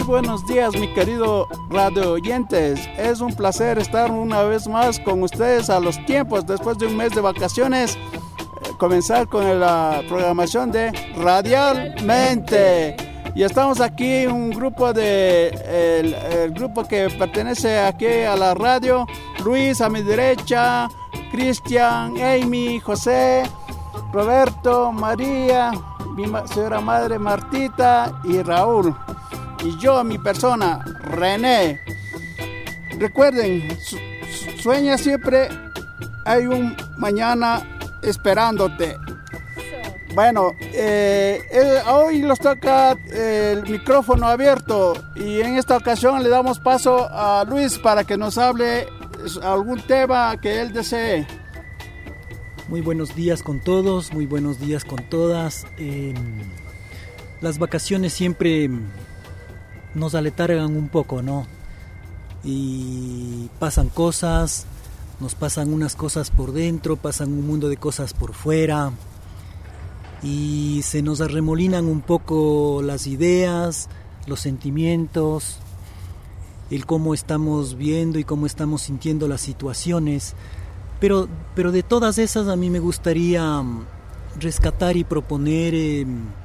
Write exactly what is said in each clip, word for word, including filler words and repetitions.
buenos días, mi querido radio oyentes. Es un placer estar una vez más con ustedes a los tiempos, después de un mes de vacaciones, eh, comenzar con la programación de Radialmente. Y estamos aquí, un grupo de, el, el grupo que pertenece aquí a la radio, Luis a mi derecha, Cristian, Amy, José, Roberto, María, mi señora madre Martita y Raúl. Y yo, mi persona, René. Recuerden, su, sueña siempre, hay un mañana esperándote. Bueno, eh, eh, hoy nos toca eh, el micrófono abierto y en esta ocasión le damos paso a Luis para que nos hable algún tema que él desee. Muy buenos días con todos, muy buenos días con todas. Eh, las vacaciones siempre nos aletargan un poco, ¿no? Y pasan cosas, nos pasan unas cosas por dentro, pasan un mundo de cosas por fuera y se nos arremolinan un poco las ideas, los sentimientos, el cómo estamos viendo y cómo estamos sintiendo las situaciones. Pero, pero de todas esas a mí me gustaría rescatar y proponer eh,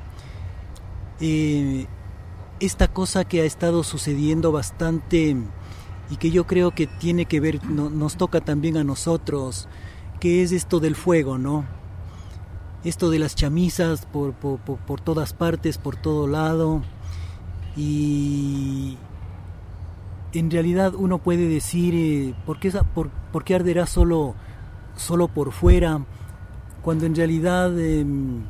eh, esta cosa que ha estado sucediendo bastante y que yo creo que tiene que ver, no, nos toca también a nosotros, que es esto del fuego, ¿no? Esto de las chamisas por, por, por, por todas partes, por todo lado. Y en realidad uno puede decir, eh, ¿por qué, por, por qué arderá solo, solo por fuera? Cuando en realidad eh,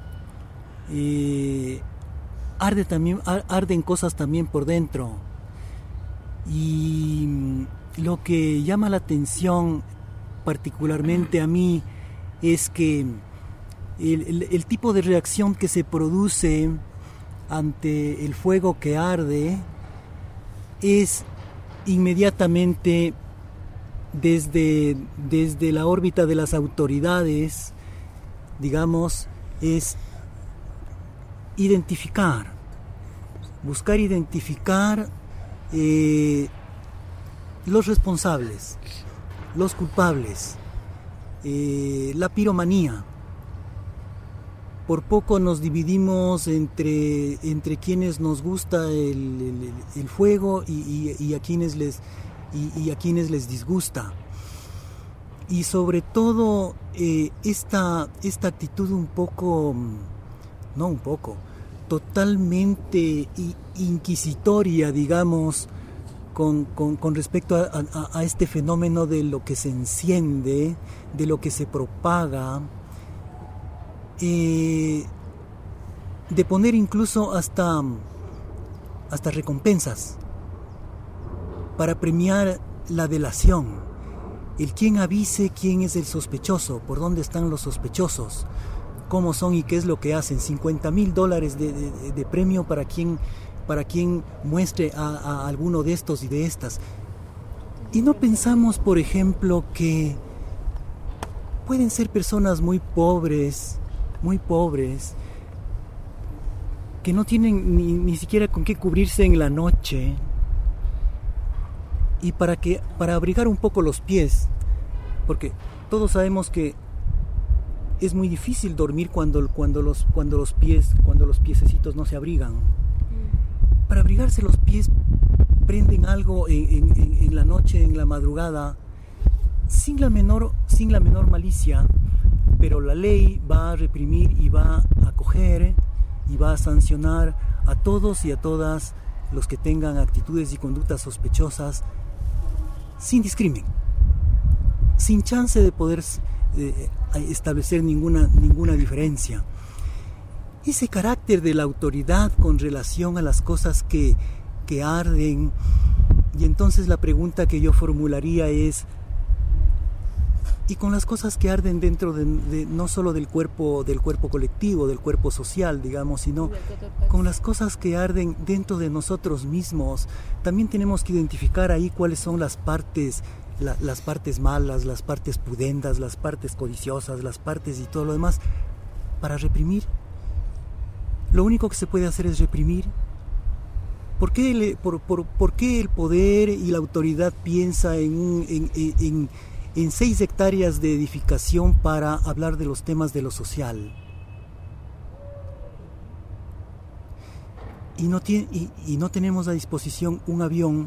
eh, arde también, arden cosas también por dentro. Y lo que llama la atención particularmente a mí es que el, el, el tipo de reacción que se produce ante el fuego que arde es inmediatamente desde, desde la órbita de las autoridades, digamos, es identificar, buscar identificar eh, los responsables, los culpables, eh, la piromanía. Por poco nos dividimos entre, entre quienes nos gusta el, el, el fuego y, y, y, a quienes les, y, y a quienes les disgusta. Y sobre todo eh, esta, esta actitud un poco, no un poco, totalmente inquisitoria, digamos, con, con, con respecto a, a, a este fenómeno de lo que se enciende, de lo que se propaga, Eh, de poner incluso hasta, hasta recompensas para premiar la delación, el quien avise quién es el sospechoso, por dónde están los sospechosos, cómo son y qué es lo que hacen, cincuenta mil dólares de, de, de premio para quien, para quien muestre a, a alguno de estos y de estas. Y no pensamos, por ejemplo, que pueden ser personas muy pobres, muy pobres, que no tienen ni, ni siquiera con qué cubrirse en la noche, y para que para abrigar un poco los pies, porque todos sabemos que es muy difícil dormir cuando, cuando, los, cuando los pies cuando los piececitos no se abrigan. Para abrigarse los pies prenden algo en, en, en la noche, en la madrugada, sin la menor, sin la menor malicia. Pero la ley va a reprimir y va a coger y va a sancionar a todos y a todas los que tengan actitudes y conductas sospechosas sin discrimen, sin chance de poder eh, establecer ninguna, ninguna diferencia. Ese carácter de la autoridad con relación a las cosas que, que arden, y entonces la pregunta que yo formularía es: y con las cosas que arden dentro de, de no solo del cuerpo del cuerpo colectivo, del cuerpo social, digamos, sino con las cosas que arden dentro de nosotros mismos, también tenemos que identificar ahí cuáles son las partes, la, las partes malas, las partes pudendas, las partes codiciosas, las partes y todo lo demás, para reprimir. Lo único que se puede hacer es reprimir, ¿Por qué, le, por, por, ¿Por qué el poder y la autoridad piensa en, un, en, en, en seis hectáreas de edificación para hablar de los temas de lo social? Y no, tiene, y, y no tenemos a disposición un avión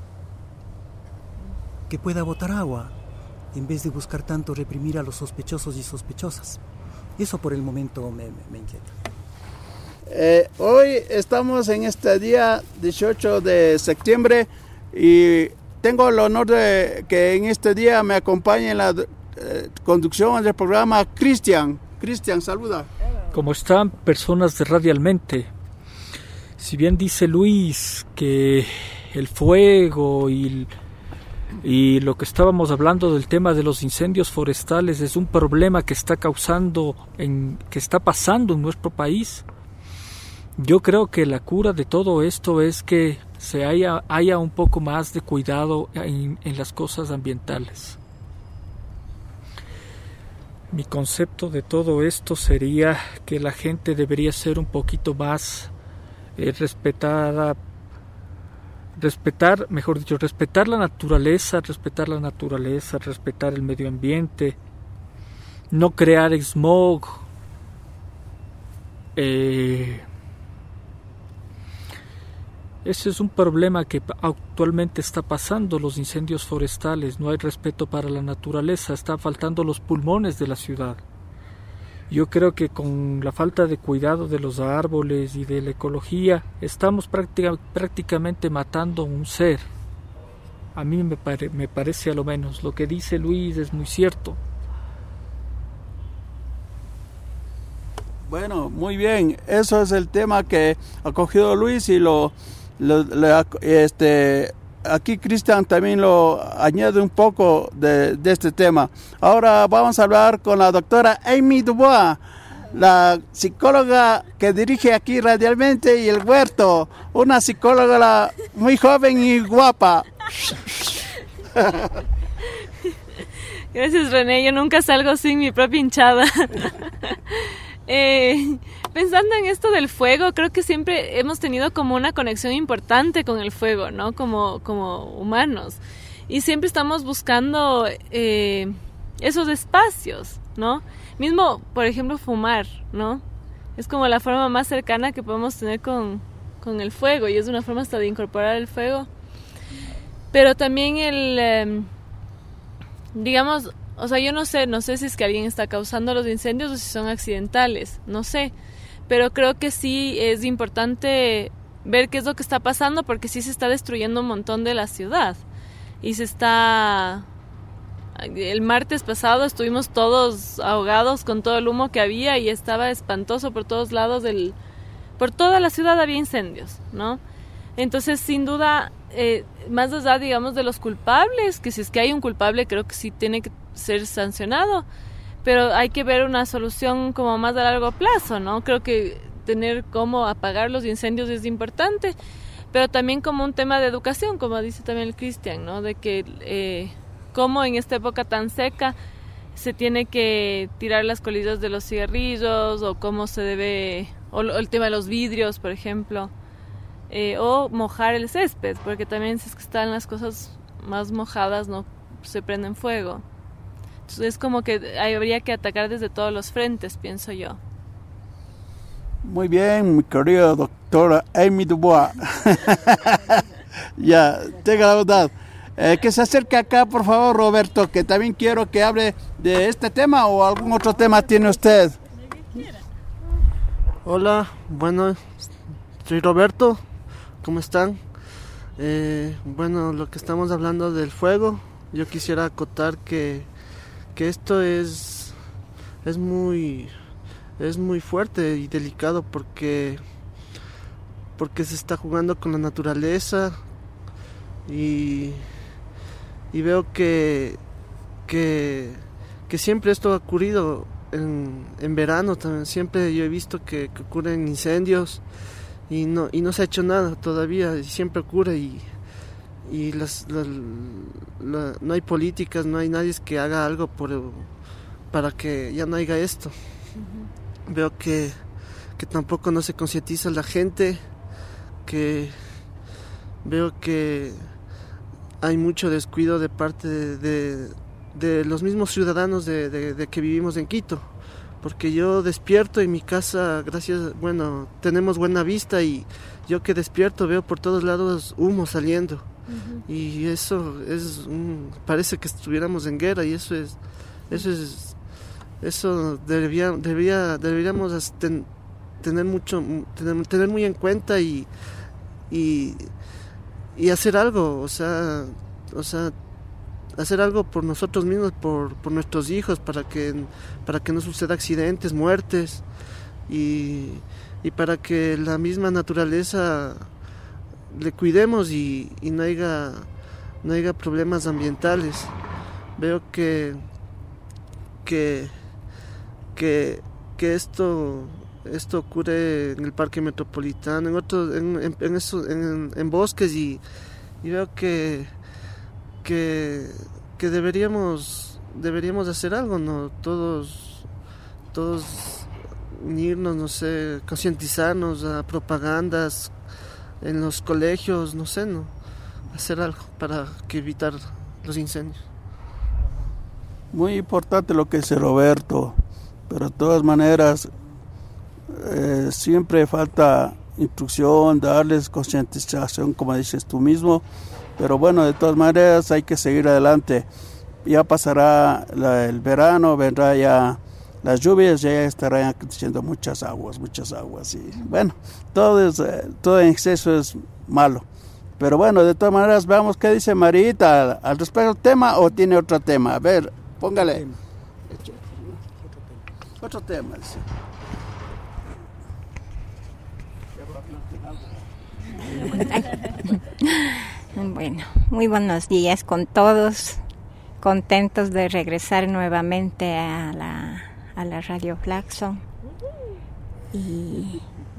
que pueda botar agua, en vez de buscar tanto reprimir a los sospechosos y sospechosas. Eso por el momento me, me, me inquieta. Eh, hoy estamos en este día dieciocho de septiembre y tengo el honor de que en este día me acompañe en la eh, conducción del programa Cristian. Cristian, saluda. ¿Cómo están, personas de Radialmente? Si bien dice Luis que el fuego y, y lo que estábamos hablando del tema de los incendios forestales es un problema que está causando, en, que está pasando en nuestro país, yo creo que la cura de todo esto es que se haya, haya un poco más de cuidado en, en las cosas ambientales. Mi concepto de todo esto sería que la gente debería ser un poquito más eh, respetada, respetar, mejor dicho, respetar la naturaleza, respetar la naturaleza, respetar el medio ambiente, no crear smog, eh, ese es un problema que actualmente está pasando, los incendios forestales, no hay respeto para la naturaleza, están faltando los pulmones de la ciudad. Yo creo que con la falta de cuidado de los árboles y de la ecología, estamos práctica, prácticamente matando un ser. A mí me, pare, me parece a lo menos, lo que dice Luis es muy cierto. Bueno, muy bien, eso es el tema que ha cogido Luis y lo... Lo, lo, este, aquí Cristian también lo añade un poco de, de este tema. Ahora vamos a hablar con la doctora Amy Dubois, la psicóloga que dirige aquí Radialmente y El Huerto, una psicóloga muy joven y guapa. Gracias, René, yo nunca salgo sin mi propia hinchada. eh... Pensando en esto del fuego, creo que siempre hemos tenido como una conexión importante con el fuego, ¿no? Como, como humanos. Y siempre estamos buscando eh, esos espacios, ¿no? Mismo, por ejemplo, fumar, ¿no? Es como la forma más cercana que podemos tener con, con el fuego. Y es una forma hasta de incorporar el fuego. Pero también el, eh, digamos, o sea, yo no sé, no sé si es que alguien está causando los incendios o si son accidentales, no sé. Pero creo que sí es importante ver qué es lo que está pasando porque sí se está destruyendo un montón de la ciudad. Y se está... El martes pasado estuvimos todos ahogados con todo el humo que había y estaba espantoso por todos lados del... Por toda la ciudad había incendios, ¿no? Entonces, sin duda, eh, más allá, digamos, de los culpables, que si es que hay un culpable creo que sí tiene que ser sancionado. Pero hay que ver una solución como más a largo plazo, ¿no? Creo que tener cómo apagar los incendios es importante, pero también como un tema de educación, como dice también el Cristian, ¿no? De que eh, cómo en esta época tan seca se tiene que tirar las colillas de los cigarrillos, o cómo se debe, o el tema de los vidrios, por ejemplo, eh, o mojar el césped, porque también si es que están las cosas más mojadas, no se prenden fuego. Entonces es como que habría que atacar desde todos los frentes, pienso yo. Muy bien, mi querida doctora Amy Dubois. Ya, tenga la verdad. Eh, que se acerque acá, por favor, Roberto, que también quiero que hable de este tema o algún otro tema tiene usted. Hola, bueno, soy Roberto, ¿cómo están? Eh, bueno, lo que estamos hablando del fuego, yo quisiera acotar que que esto es es muy es muy fuerte y delicado porque porque se está jugando con la naturaleza y y veo que que que siempre esto ha ocurrido en, en verano también, siempre yo he visto que, que ocurren incendios y no y no se ha hecho nada todavía y siempre ocurre y y las, la, la, no hay políticas, no hay nadie que haga algo por, para que ya no haya esto. Uh-huh. Veo que, que tampoco no se concientiza la gente, que, veo que hay mucho descuido de parte de, de, de los mismos ciudadanos de, de, de que vivimos en Quito. Porque yo despierto en mi casa, gracias, bueno, tenemos buena vista y yo que despierto veo por todos lados humo saliendo. Uh-huh. Y eso es, un, parece que estuviéramos en guerra y eso es, eso es, eso debería, debería, deberíamos ten, tener mucho, tener, tener muy en cuenta y, y, y hacer algo, o sea, o sea, hacer algo por nosotros mismos, por, por nuestros hijos, para que, para que no suceda accidentes, muertes y, y para que la misma naturaleza le cuidemos y, y no haya, no haya problemas ambientales. Veo que, que, que, que esto, esto ocurre en el Parque Metropolitano, en, otros, en, en, en, eso, en, en bosques y, y veo que que, que deberíamos deberíamos hacer algo, ¿no? Todos todos unirnos, no sé, concientizarnos a propagandas en los colegios, no sé, ¿no? Hacer algo para que evitar los incendios. Muy importante lo que dice Roberto, pero de todas maneras eh, siempre falta instrucción, darles concientización, como dices tú mismo. Pero bueno, de todas maneras hay que seguir adelante. Ya pasará la, el verano, vendrá ya las lluvias, ya estarán creciendo muchas aguas, muchas aguas. Y bueno, todo, es, todo en exceso es malo. Pero bueno, de todas maneras, veamos qué dice Marita al, al respecto del tema o tiene otro tema. A ver, póngale. Otro tema, dice. Bueno, muy buenos días con todos, contentos de regresar nuevamente a la, a la Radio Flaxo. Y,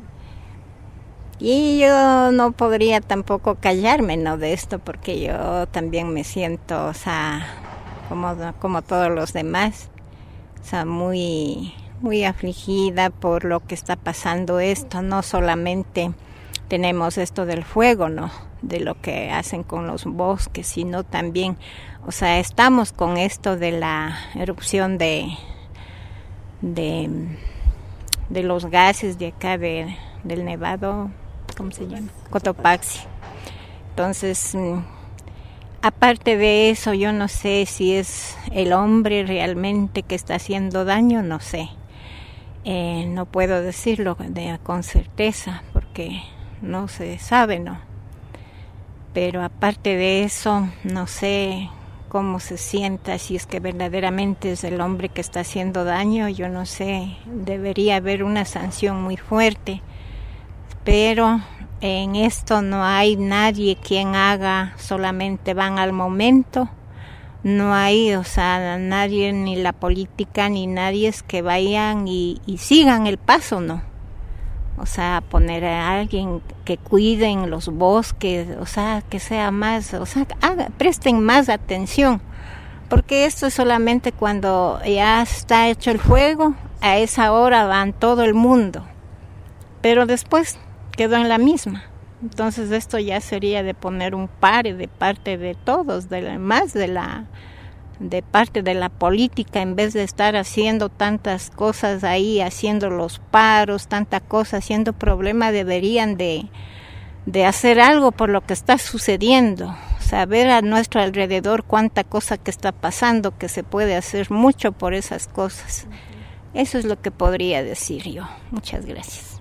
y yo no podría tampoco callarme, ¿no?, de esto, porque yo también me siento, o sea, como, como todos los demás, o sea, muy, muy afligida por lo que está pasando esto. No solamente tenemos esto del fuego, ¿no?, de lo que hacen con los bosques, sino también, o sea, estamos con esto de la erupción de de, de los gases de acá de, del Nevado, ¿cómo se llama? Cotopaxi. Entonces, aparte de eso, yo no sé si es el hombre realmente que está haciendo daño, no sé. Eh, no puedo decirlo de, con certeza, porque no se sabe, ¿no? Pero aparte de eso, no sé cómo se sienta, si es que verdaderamente es el hombre que está haciendo daño, yo no sé, debería haber una sanción muy fuerte, pero en esto no hay nadie quien haga, solamente van al momento, no hay, o sea, nadie, ni la política, ni nadie es que vayan y, y sigan el paso, ¿no? O sea, poner a alguien que cuiden los bosques, o sea, que sea más, o sea, haga, presten más atención, porque esto es solamente cuando ya está hecho el fuego, a esa hora van todo el mundo, pero después quedó en la misma. Entonces esto ya sería de poner un pare de parte de todos, de la, más de la de parte de la política, en vez de estar haciendo tantas cosas ahí, haciendo los paros, tanta cosa, haciendo problema, deberían de, de hacer algo por lo que está sucediendo, saber a nuestro alrededor cuánta cosa que está pasando, que se puede hacer mucho por esas cosas. Eso es lo que podría decir yo. Muchas gracias.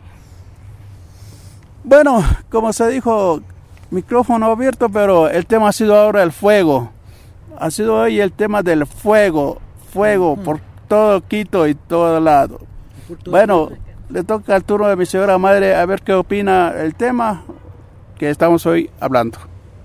Bueno, como se dijo, micrófono abierto, pero el tema ha sido ahora el fuego. Ha sido hoy el tema del fuego, fuego uh-huh. por todo Quito y todo lado. Bueno, le toca el turno de mi señora madre a ver qué opina el tema que estamos hoy hablando.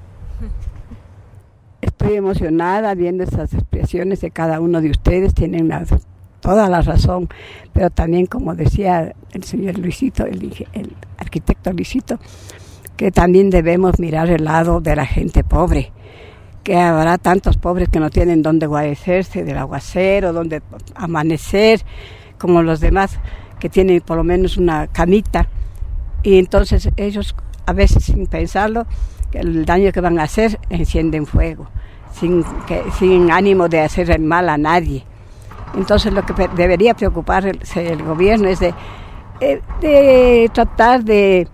Estoy emocionada viendo esas expresiones de cada uno de ustedes, tienen la, toda la razón, pero también, como decía el señor Luisito, el, el arquitecto Luisito, que también debemos mirar el lado de la gente pobre, que habrá tantos pobres que no tienen dónde guarecerse del aguacero, dónde amanecer, como los demás que tienen por lo menos una camita, y entonces ellos a veces sin pensarlo, el daño que van a hacer, encienden fuego, sin, que, sin ánimo de hacer el mal a nadie. Entonces lo que debería preocupar el, el gobierno es de, de tratar de,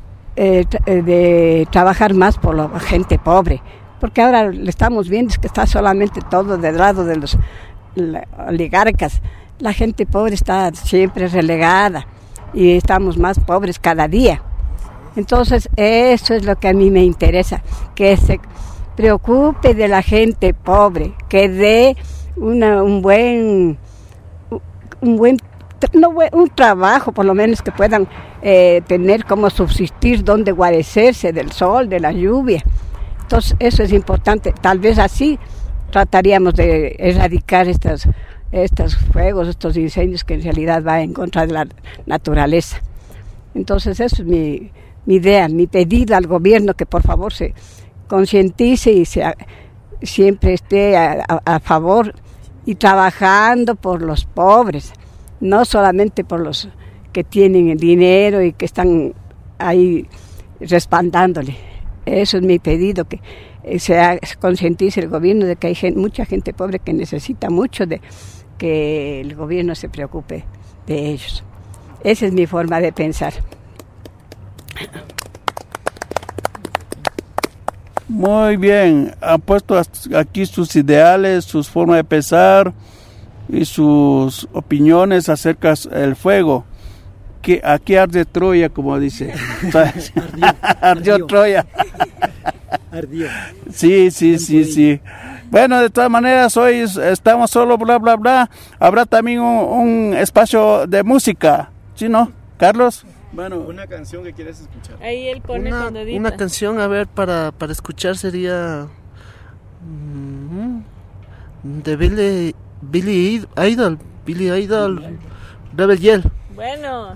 de trabajar más por la gente pobre, porque ahora le estamos viendo que está solamente todo del lado de los oligarcas. La gente pobre está siempre relegada y estamos más pobres cada día. Entonces eso es lo que a mí me interesa, que se preocupe de la gente pobre, que dé una, un buen un buen no, un trabajo, por lo menos que puedan eh, tener como subsistir, donde guarecerse del sol, de la lluvia. Entonces eso es importante. Tal vez así trataríamos de erradicar estos, estos fuegos, estos incendios que en realidad van en contra de la naturaleza. Entonces eso es mi, mi idea, mi pedido al gobierno, que por favor se concientice y se, siempre esté a, a, a favor y trabajando por los pobres, no solamente por los que tienen el dinero y que están ahí respaldándole. Eso es mi pedido, que se concientice el gobierno de que hay gente, mucha gente pobre que necesita mucho de que el gobierno se preocupe de ellos. Esa es mi forma de pensar. Muy bien, han puesto aquí sus ideales, sus formas de pensar y sus opiniones acerca del fuego. Que aquí arde Troya, como dice. Ardió, Ardió ardió. Troya. Ardió. Sí, sí, sí, sí. Bueno, de todas maneras, hoy estamos solo bla, bla, bla. Habrá también un, un espacio de música, ¿sí, no, Carlos? Bueno, una canción que quieres escuchar. Ahí él pone Una, cuando edita. una canción, a ver, para, para escuchar sería mm, de Billy, Billy Idol, Billy Idol, Rebel Yell. Bueno.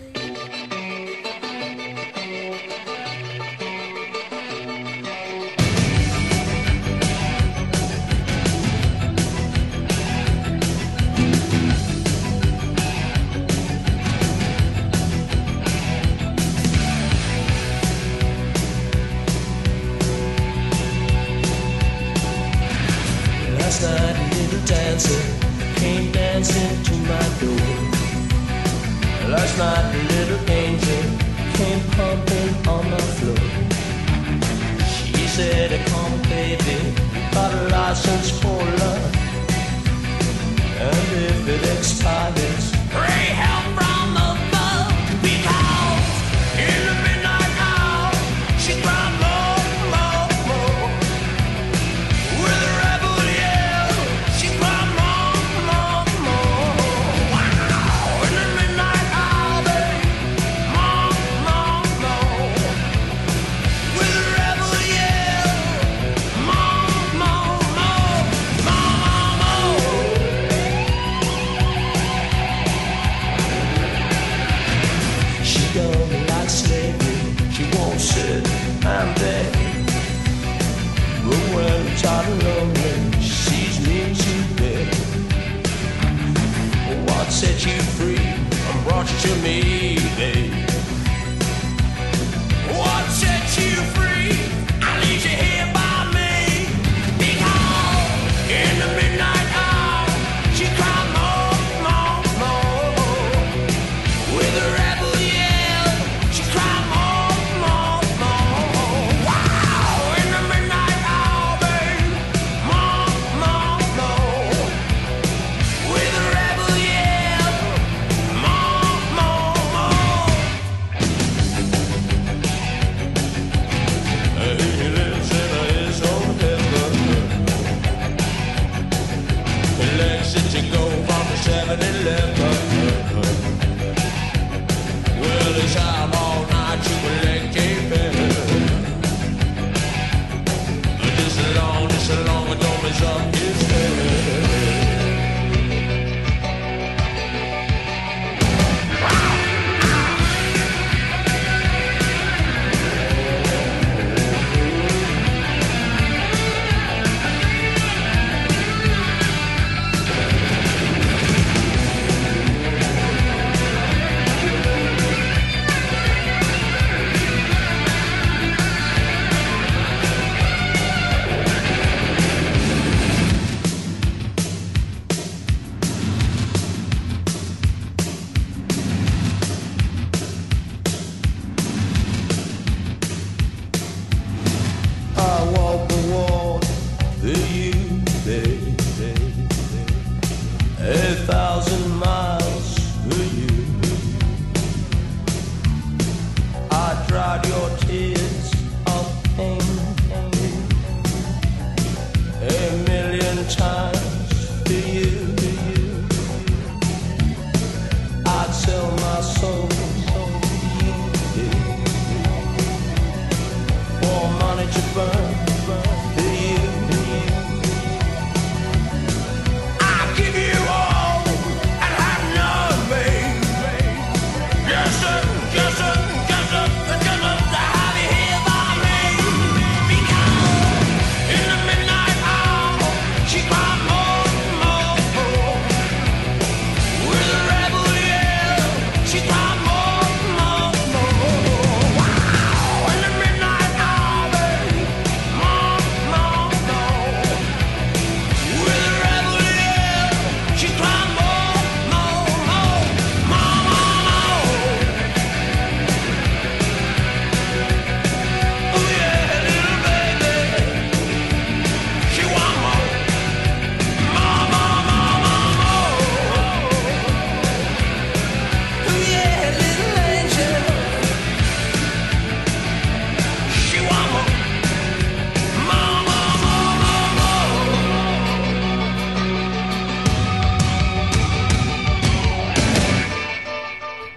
Last night a little dancer came dancing to my door. Last night a little angel came pumping on my floor. She said, come baby, got a license for love, and if it expires, pray help from above. Because in the midnight hour, she cried more, more, more. With a rebel yell, she cried more, more, more. Wow! In the midnight hour, babe, more, more, more. With a rebel yell, more, more, more, more, more. She don't like slavery, she won't sit and beg. But when I'm tired and lonely, she sees me to bed. What set you free and brought you to me, babe? What set you free? I leave you here by me. Because in the midnight hour, she cried more, more, more. With a rebel yell, she cried more, more, more. Wow! In the midnight hour, babe, more, more, more. With a rebel yell, more, more, more. He lives in his own heaven. He likes it to go from the seven eleven. Well, it's out all night to collect a pen. Just as long, just as long as don't mess up his head.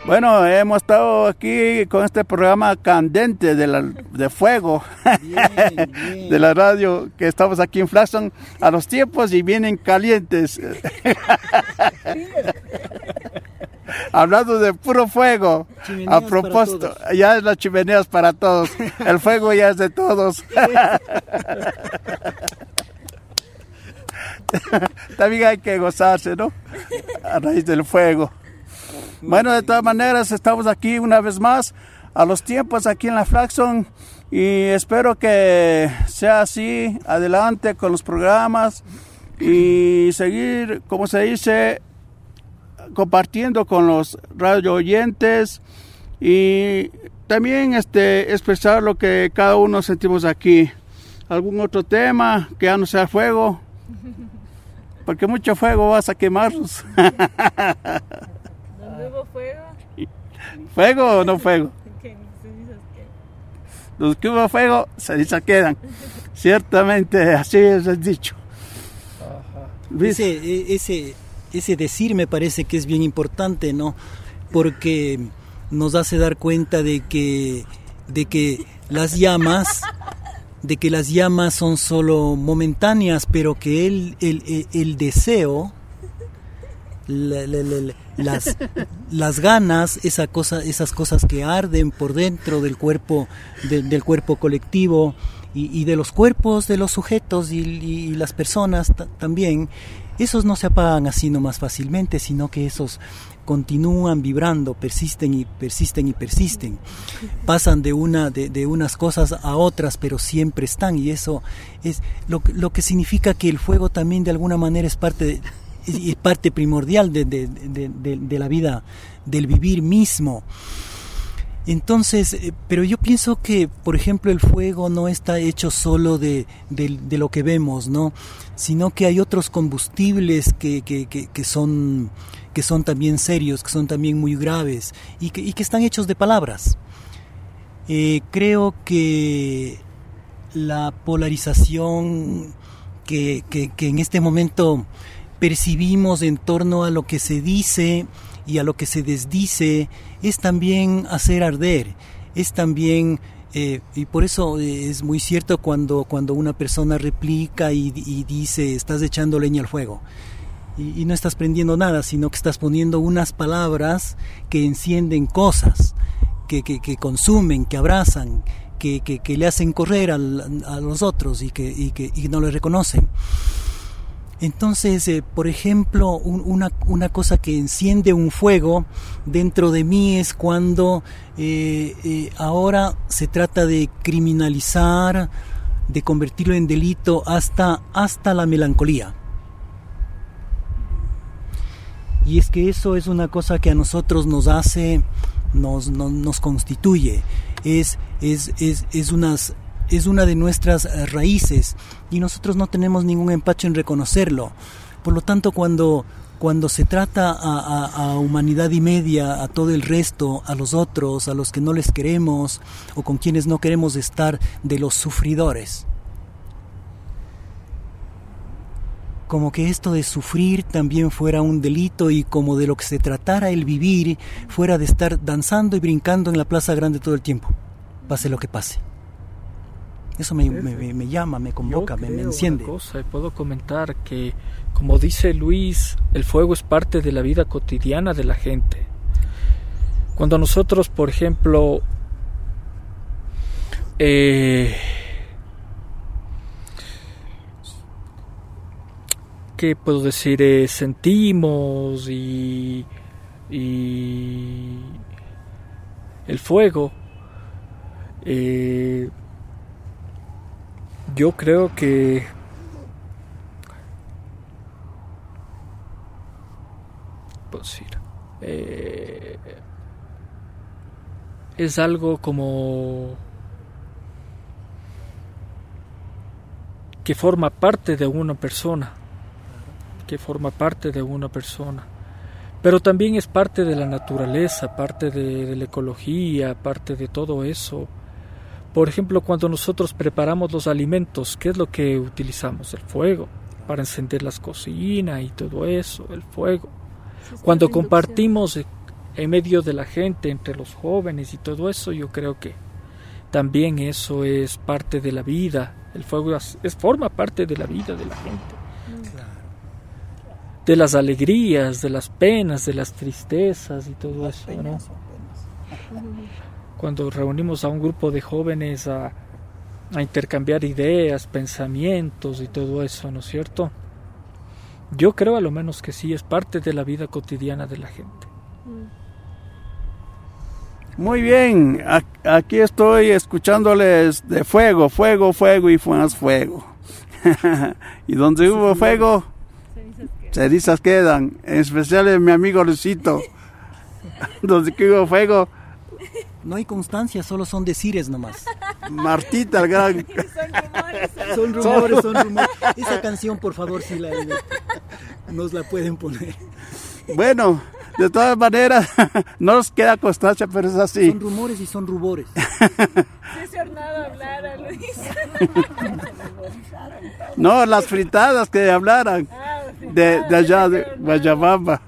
Bueno, hemos estado aquí con este programa candente de, la, de fuego bien, bien. de la radio, que estamos aquí en Flaxton a los tiempos y vienen calientes. Hablando de puro fuego, chimeneas a propósito, ya es las chimeneas para todos, el fuego ya es de todos. También hay que gozarse, ¿no? A raíz del fuego. Bueno, de todas maneras, estamos aquí una vez más a los tiempos aquí en la Flaxton y espero que sea así adelante con los programas y seguir, como se dice, compartiendo con los radio oyentes y también este, expresar lo que cada uno sentimos aquí. ¿Algún otro tema que ya no sea fuego? Porque mucho fuego vas a quemarnos. ¿Dónde hubo fuego? ¿Fuego o no fuego? Los que hubo fuego, cenizas quedan. Ciertamente, así es el dicho. Ese, ese, ese decir me parece que es bien importante, ¿no? Porque nos hace dar cuenta de que, de que las llamas... de que las llamas son solo momentáneas, pero que el, el, el, el deseo, la, la, la, las, las ganas, esa cosa, esas cosas que arden por dentro del cuerpo, de, del cuerpo colectivo y, y de los cuerpos de los sujetos y, y, y las personas t- también, esos no se apagan así nomás fácilmente, sino que esos continúan vibrando, persisten y persisten y persisten, pasan de una de, de unas cosas a otras, pero siempre están, y eso es lo, lo que significa que el fuego también de alguna manera es parte de, es parte primordial de, de, de, de, de la vida, del vivir mismo. Entonces, eh, pero yo pienso que, por ejemplo, el fuego no está hecho solo de, de, de lo que vemos, ¿no? Sino que hay otros combustibles que, que, que, que son que son también serios, que son también muy graves y que, y que están hechos de palabras. Eh, creo que la polarización que, que, que en este momento percibimos en torno a lo que se dice y a lo que se desdice es también hacer arder, es también, eh, y por eso es muy cierto cuando, cuando una persona replica y, y dice estás echando leña al fuego. Y, y no estás prendiendo nada, sino que estás poniendo unas palabras que encienden cosas, que, que, que consumen, que abrazan, que, que, que le hacen correr al, a los otros y que, y que y no le reconocen. Entonces, eh, por ejemplo, un, una, una cosa que enciende un fuego dentro de mí es cuando eh, eh, ahora se trata de criminalizar, de convertirlo en delito hasta, hasta la melancolía. Y es que eso es una cosa que a nosotros nos hace, nos, nos, nos constituye, es, es, es, es, unas, es una de nuestras raíces y nosotros no tenemos ningún empacho en reconocerlo. Por lo tanto, cuando, cuando se trata a, a, a humanidad y media, a todo el resto, a los otros, a los que no les queremos o con quienes no queremos estar, de los sufridores, como que esto de sufrir también fuera un delito y como de lo que se tratara el vivir fuera de estar danzando y brincando en la Plaza Grande todo el tiempo, pase lo que pase. Eso me, me, me, me llama, me convoca, me, me enciende. Una cosa, puedo comentar que, como dice Luis, el fuego es parte de la vida cotidiana de la gente. Cuando nosotros, por ejemplo, eh, ¿qué puedo decir? Eh, sentimos y, y el fuego, eh, yo creo que puedo decir, eh, es algo como que forma parte de una persona. que forma parte de una persona, pero también es parte de la naturaleza, parte de, de la ecología, parte de todo eso. Por ejemplo, cuando nosotros preparamos los alimentos, ¿qué es lo que utilizamos? El fuego, para encender las cocinas y todo eso, el fuego. Cuando compartimos, en medio de la gente, entre los jóvenes y todo eso, yo creo que también eso es parte de la vida. El fuego es, es forma parte de la vida de la gente. De las alegrías, de las penas, de las tristezas y todo eso, ¿no? Cuando reunimos a un grupo de jóvenes a, a intercambiar ideas, pensamientos y todo eso, ¿no es cierto? Yo creo a lo menos que sí, es parte de la vida cotidiana de la gente. Muy bien, aquí estoy escuchándoles de fuego, fuego, fuego y más fuego. Y donde hubo fuego, cenizas quedan, en especial de mi amigo Luisito. Donde hubo fuego, no hay constancia, solo son decires nomás. Martita, el gran. Son rumores, son rumores. Esa canción, por favor, si la nos la pueden poner. Bueno, de todas maneras, no nos queda constancia, pero es así. Son rumores y son rubores. Se ha ornado hablar a Luis. No, las fritadas que hablaran. Ah, de, de allá, de Guayabamba.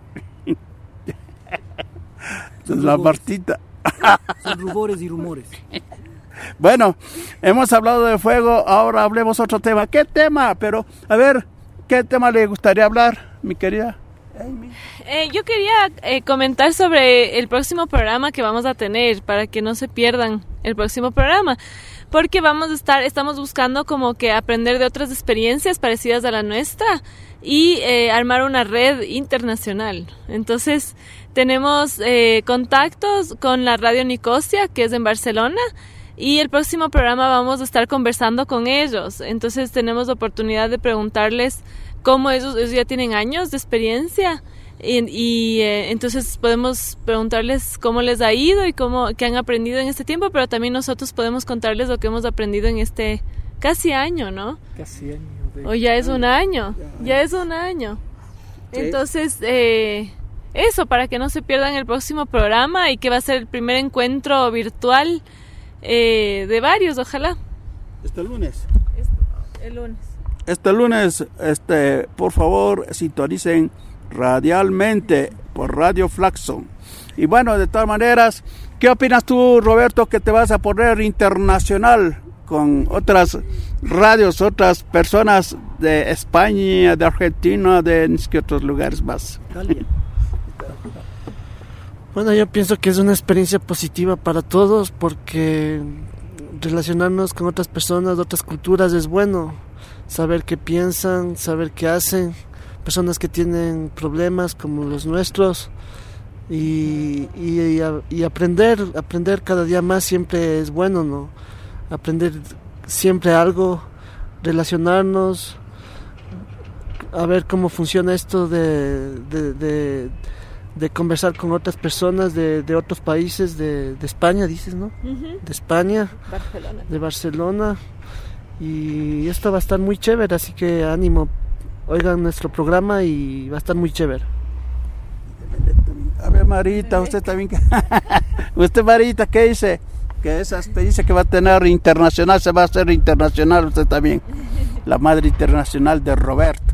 La Martita. Son rubores y rumores. Bueno, hemos hablado de fuego, ahora hablemos otro tema. ¿Qué tema? Pero, a ver, ¿qué tema le gustaría hablar, mi querida Amy? Eh, yo quería eh, comentar sobre el próximo programa que vamos a tener, para que no se pierdan el próximo programa. Porque vamos a estar, estamos buscando como que aprender de otras experiencias parecidas a la nuestra y eh, armar una red internacional. Entonces, tenemos eh, contactos con la Radio Nicosia, que es en Barcelona, y el próximo programa vamos a estar conversando con ellos. Entonces, tenemos la oportunidad de preguntarles cómo ellos, ellos ya tienen años de experiencia, y, y eh, entonces podemos preguntarles cómo les ha ido y cómo, qué han aprendido en este tiempo, pero también nosotros podemos contarles lo que hemos aprendido en este casi año, ¿no? Casi año. De... O ya es un año, ya es un año. ¿Sí? Entonces, eh, eso, para que no se pierdan el próximo programa y que va a ser el primer encuentro virtual eh, de varios, ojalá. Este lunes. Este, el lunes. Este lunes, este, por favor, sintonicen radialmente por Radio Flaxon. Y bueno, de todas maneras, ¿qué opinas tú, Roberto, que te vas a poner internacional con otras radios, otras personas de España, de Argentina, de otros lugares más? Bueno, yo pienso que es una experiencia positiva para todos, porque relacionarnos con otras personas de otras culturas es bueno. Saber qué piensan, saber qué hacen, personas que tienen problemas como los nuestros, y, y, y aprender, aprender cada día más siempre es bueno, ¿no? Aprender siempre algo, relacionarnos, a ver cómo funciona esto de, de, de, de conversar con otras personas de, de otros países, de, de España, dices, ¿no? Uh-huh. De España, Barcelona. de Barcelona. Y esto va a estar muy chévere, así que ánimo, oigan nuestro programa y va a estar muy chévere. A ver, Marita, usted también, usted, Marita, ¿qué dice? Que esa experiencia que va a tener internacional se va a hacer internacional, usted también, la madre internacional de Roberto.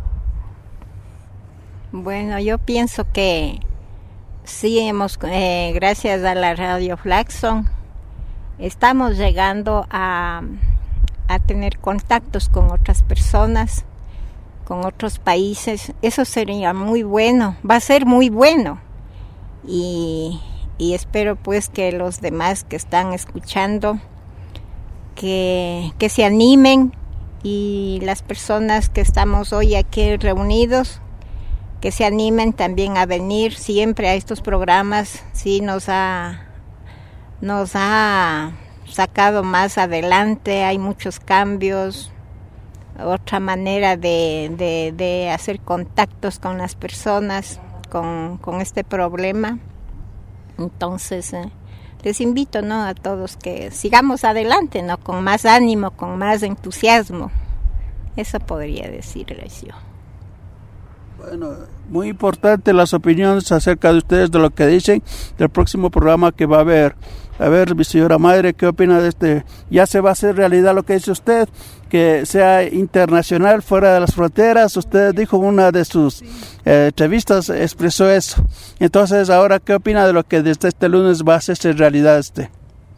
Bueno, yo pienso que sí hemos, eh, gracias a la Radio Flaxon, estamos llegando a a tener contactos con otras personas, con otros países. Eso sería muy bueno, va a ser muy bueno, y, y espero pues que los demás que están escuchando que, que se animen, y las personas que estamos hoy aquí reunidos que se animen también a venir siempre a estos programas. Sí, nos ha nos ha sacado más adelante, hay muchos cambios, otra manera de, de, de hacer contactos con las personas con, con este problema. Entonces eh, les invito, ¿no?, a todos que sigamos adelante, ¿no?, con más ánimo, con más entusiasmo. Eso podría decirles yo. Bueno, muy importante las opiniones acerca de ustedes, de lo que dicen, del próximo programa que va a haber. A ver, mi señora madre, ¿qué opina de este? Ya se va a hacer realidad lo que dice usted, que sea internacional, fuera de las fronteras. Usted dijo en una de sus eh, entrevistas, expresó eso. Entonces, ahora, ¿qué opina de lo que desde este lunes va a hacerse realidad este?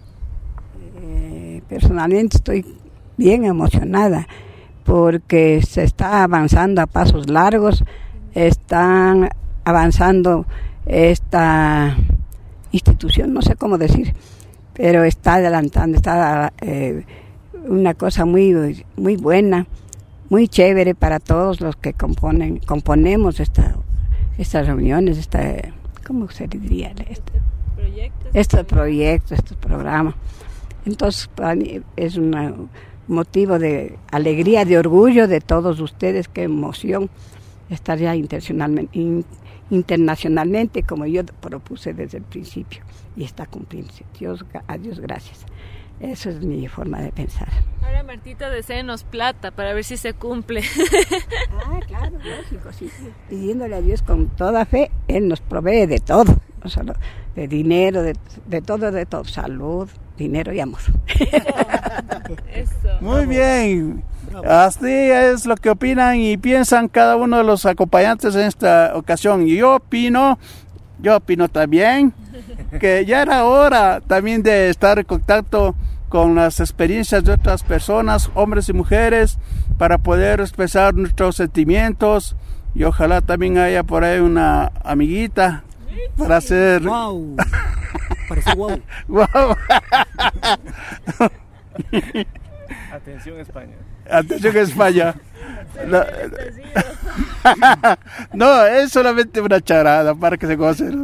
Eh, personalmente estoy bien emocionada porque se está avanzando a pasos largos, están avanzando esta institución, no sé cómo decir, pero está adelantando, está eh, una cosa muy muy buena, muy chévere para todos los que componen, componemos esta, estas reuniones, esta, ¿cómo se diría? Este proyecto, este proyecto, este programa. Entonces, para mí es un motivo de alegría, de orgullo de todos ustedes, qué emoción estar ya internacionalmente, in, internacionalmente como yo propuse desde el principio, y está cumpliendo. Dios, a Dios gracias. Esa es mi forma de pensar. Ahora, Martita, deséenos plata para ver si se cumple. Ah, claro, lógico, sí. Pidiéndole a Dios con toda fe, Él nos provee de todo, no solo de dinero, de, de todo, de todo, salud, dinero y amor. Eso. Muy bien. Así es lo que opinan y piensan cada uno de los acompañantes en esta ocasión. Y yo opino, yo opino también que ya era hora también de estar en contacto con las experiencias de otras personas, hombres y mujeres, para poder expresar nuestros sentimientos, y ojalá también haya por ahí una amiguita para hacer... ¡Wow! Parece wow. ¡Wow! Atención España. Atención España. No, no, es solamente una charada para que se gocen.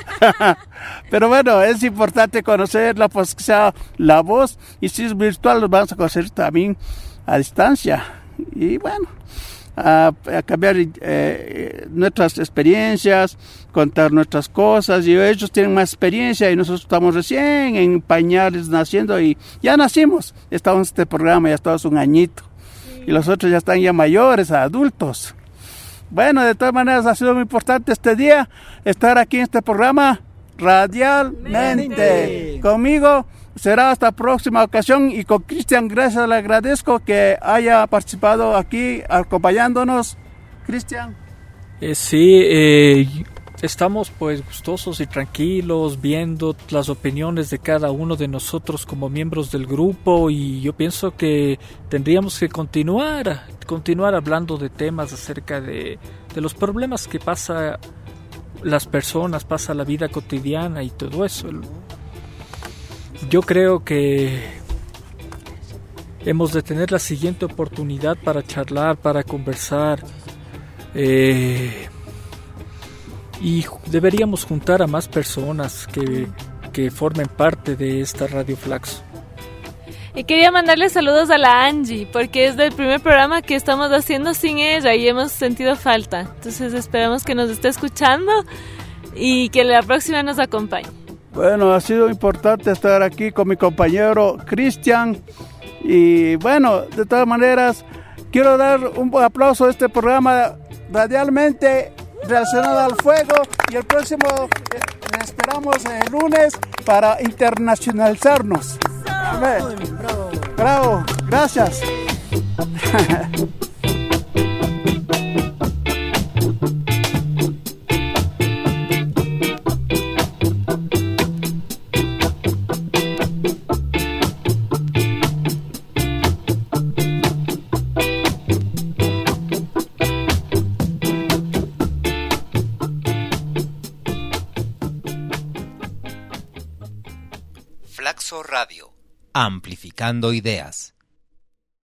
Pero bueno, es importante conocerla, pues que sea la voz, y si es virtual los vamos a conocer también a distancia. Y bueno, a, a cambiar eh, nuestras experiencias, contar nuestras cosas, y ellos tienen más experiencia y nosotros estamos recién en pañales naciendo, y ya nacimos, estamos en este programa, ya estamos un añito, sí. Y los otros ya están ya mayores, adultos. Bueno, de todas maneras ha sido muy importante este día estar aquí en este programa radialmente. Mente. Conmigo será hasta próxima ocasión, y con Cristian, gracias, le agradezco que haya participado aquí acompañándonos. Cristian. Eh, sí, eh, estamos pues gustosos y tranquilos viendo las opiniones de cada uno de nosotros como miembros del grupo, y yo pienso que tendríamos que continuar, continuar hablando de temas acerca de, de los problemas que pasa las personas, pasa la vida cotidiana y todo eso. Yo creo que hemos de tener la siguiente oportunidad para charlar, para conversar, eh, y deberíamos juntar a más personas que, que formen parte de esta Radio Flaxo. Y quería mandarle saludos a la Angie, porque es del primer programa que estamos haciendo sin ella y hemos sentido falta. Entonces esperamos que nos esté escuchando y que la próxima nos acompañe. Bueno, ha sido importante estar aquí con mi compañero Cristian. Y bueno, de todas maneras, quiero dar un aplauso a este programa radialmente relacionado al fuego. Y el próximo eh, esperamos el lunes para internacionalizarnos. Amén. Bravo. Bravo, gracias. Flaxo Radio, amplificando ideas.